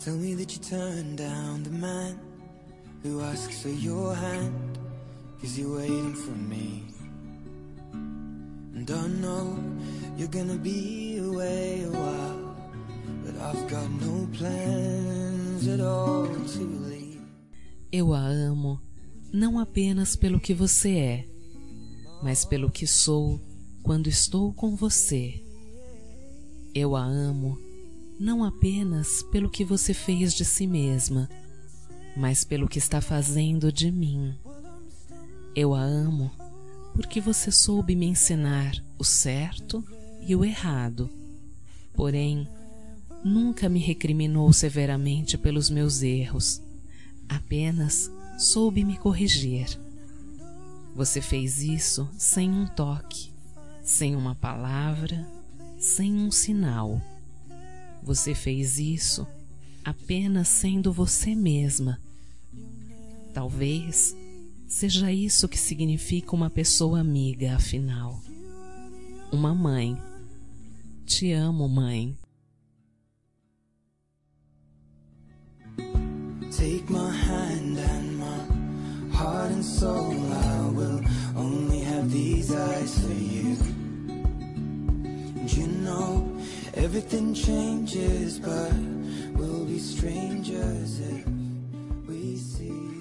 Tell me that you turned down the man who asks for your hand, 'cause you're waiting for me. And I know you're gonna be away a while, but I've got no plans at all to leave. Eu a amo não apenas pelo que você é, mas pelo que sou quando estou com você. Eu a amo não apenas pelo que você fez de si mesma, mas pelo que está fazendo de mim. Eu a amo porque você soube me ensinar o certo e o errado, porém, nunca me recriminou severamente pelos meus erros, apenas soube me corrigir. Você fez isso sem um toque, sem uma palavra, sem um sinal. Você fez isso apenas sendo você mesma. Talvez seja isso que significa uma pessoa amiga, afinal. Uma mãe. Te amo, mãe. Take my hand and my heart and soul, I will only have these eyes for you. And you know everything changes, but we'll be strangers if we see.